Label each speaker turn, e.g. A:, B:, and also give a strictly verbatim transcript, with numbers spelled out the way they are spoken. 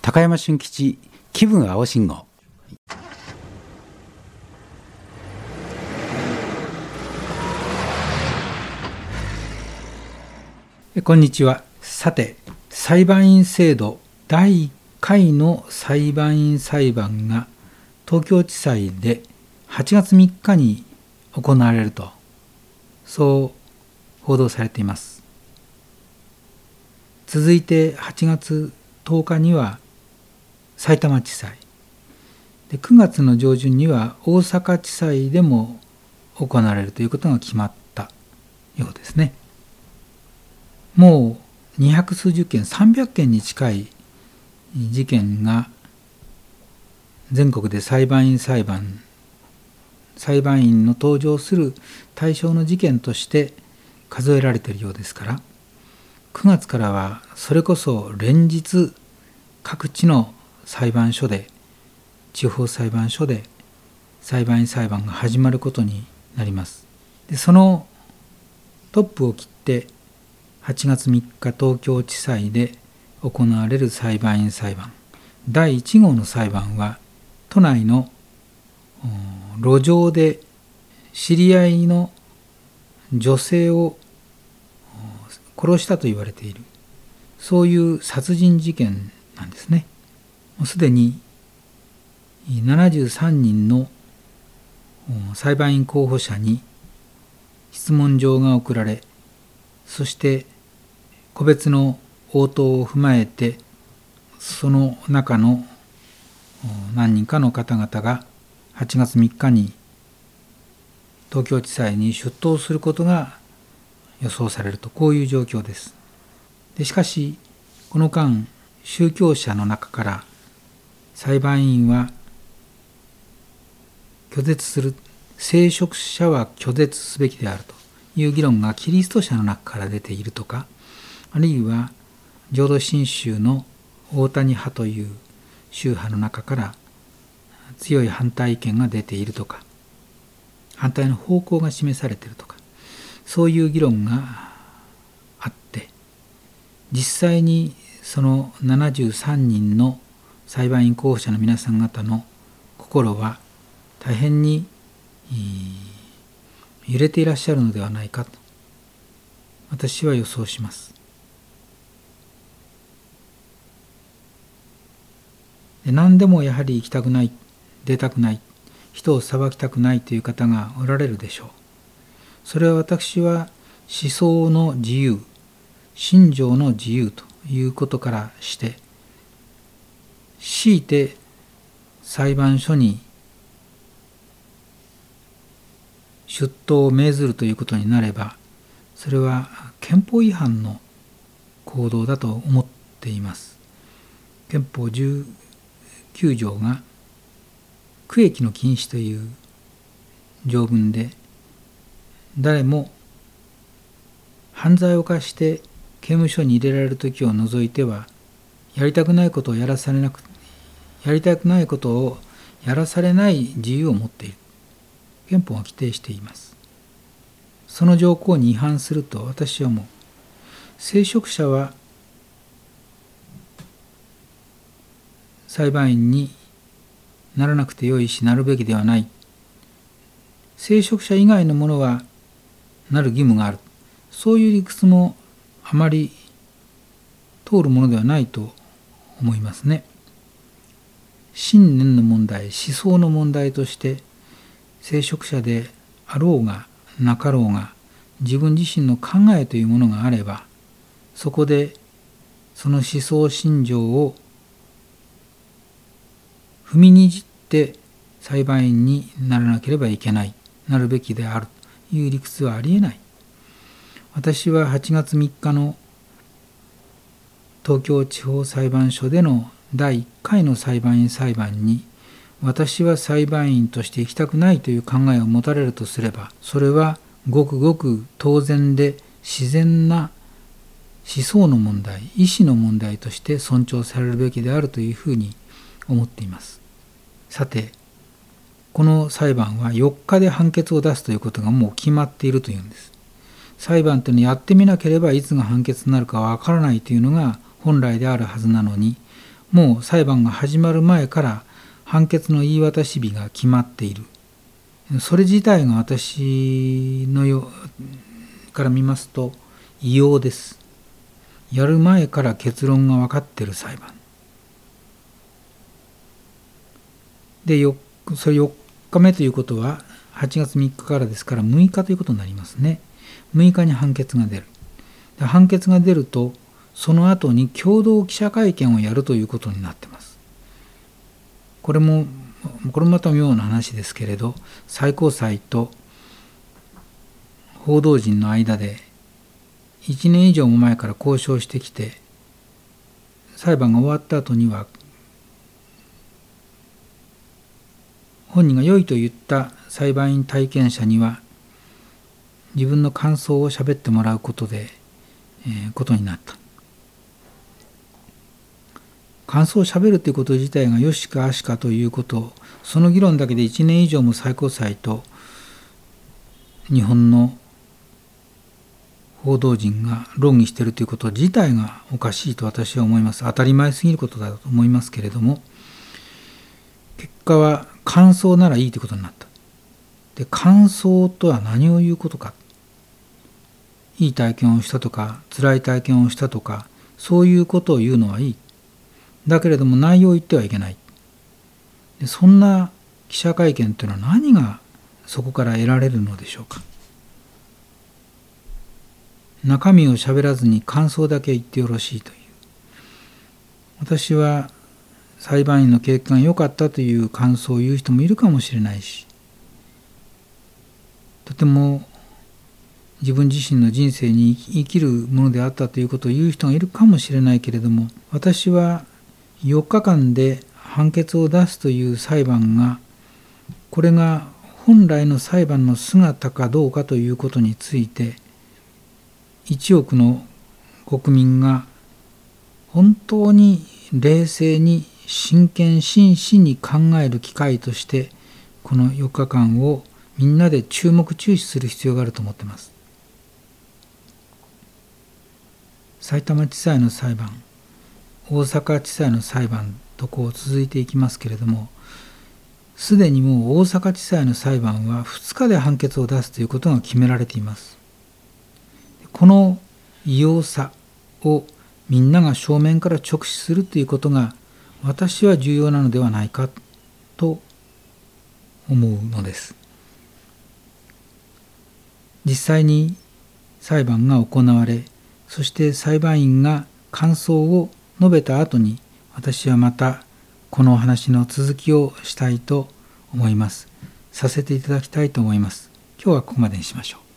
A: 高山俊吉気分青信号。こんにちは。さて、裁判員制度だいいっかいの裁判員裁判が東京地裁ではちがつみっかに行われると、そう報道されています。続いてはちがつとおかにはさいたま地裁で、くがつの上旬には大阪地裁でも行われるということが決まったようですね。もうにひゃくすうじゅっけん、さんびゃっけんに近い事件が全国で裁判員裁判裁判員の登場する対象の事件として数えられているようですから、くがつからはそれこそ連日各地の裁判所で地方裁判所で裁判員裁判が始まることになります。でそのトップを切ってはちがつみっか東京地裁で行われる裁判員裁判だいいちごうの裁判は、都内の路上で知り合いの女性を殺したと言われている、そういう殺人事件なんですね。もうすでにななじゅうさんにんの裁判員候補者に質問状が送られ、そして個別の応答を踏まえて、その中の何人かの方々がはちがつみっかに東京地裁に出頭することが予想されると、こういう状況です。でしかしこの間、宗教者の中から裁判員は拒絶する、聖職者は拒絶すべきであるという議論がキリスト者の中から出ているとか、あるいは浄土真宗の大谷派という宗派の中から強い反対意見が出ているとか、反対の方向が示されているとか、そういう議論があって、実際にそのななじゅうさんにんの裁判員候補者の皆さん方の心は大変に揺れていらっしゃるのではないかと私は予想します。で何でもやはり行きたくない、出たくない、人を裁きたくないという方がおられるでしょう。それは私は思想の自由、信条の自由ということからして、強いて裁判所に出頭を命ずるということになれば、それは憲法違反の行動だと思っています。憲法じゅうきゅうじょうが区役の禁止という条文で、誰も犯罪を犯して刑務所に入れられる時を除いては、やりたくないことをやらされなくやりたくないことをやらされない自由を持っている、憲法が規定しています。その条項に違反すると私は思う。聖職者は裁判員にならなくてよいし、なるべきではない。聖職者以外の者はなる義務がある。そういう理屈もあまり通るものではないと思いますね。信念の問題、思想の問題として聖職者であろうがなかろうが、自分自身の考えというものがあれば、そこでその思想信条を踏みにじって裁判員にならなければいけない、なるべきであるという理屈はありえない。私ははちがつみっかの東京地方裁判所でのだいいっかいの裁判員裁判に、私は裁判員として行きたくないという考えを持たれるとすれば、それはごくごく当然で自然な思想の問題、意思の問題として尊重されるべきであるというふうに思っています。さて、この裁判はよっかで判決を出すということがもう決まっているというんです。裁判というのはやってみなければいつが判決になるかわからないというのが本来であるはずなのに、 もう裁判が始まる前から判決の言い渡し日が決まっている。それ自体が私のよから見ますと異様です。やる前から結論が分かっている裁判で、よそれよっかめということははちがつみっかからですからむいかということになりますね。むいかに判決が出る。で判決が出るとその後に共同記者会見をやるということになっています。これもこれもまた妙な話ですけれど、最高裁と報道陣の間でいちねん以上も前から交渉してきて、裁判が終わった後には本人が良いと言った裁判員体験者には自分の感想を喋ってもらうことで、えー、ことになった。感想を喋るということ自体がよしか悪しかということ、その議論だけでいちねん以上も最高裁と日本の報道陣が論議しているということ自体がおかしいと私は思います。当たり前すぎることだと思いますけれども、結果は感想ならいいということになった。で、感想とは何を言うことか。いい体験をしたとか辛い体験をしたとか、そういうことを言うのはいい。だけれども内容を言ってはいけない。でそんな記者会見というのは何がそこから得られるのでしょうか。中身を喋らずに感想だけ言ってよろしいという。私は裁判員の経験が良かったという感想を言う人もいるかもしれないし、とても自分自身の人生に生きるものであったということを言う人がいるかもしれないけれども、私はよっかかんで判決を出すという裁判が、これが本来の裁判の姿かどうかということについて、いちおくの国民が本当に冷静に真剣真摯に考える機会として、このよっかかんをみんなで注目注視する必要があると思っています。さいたま地裁の裁判、大阪地裁の裁判とこう続いていきますけれども、すでにもう大阪地裁の裁判はふつかで判決を出すということが決められています。この異様さをみんなが正面から直視するということが私は重要なのではないかと思うのです。実際に裁判が行われ、そして裁判員が感想を述べた後に、私はまたこのお話の続きをしたいと思います。させていただきたいと思います。今日はここまでにしましょう。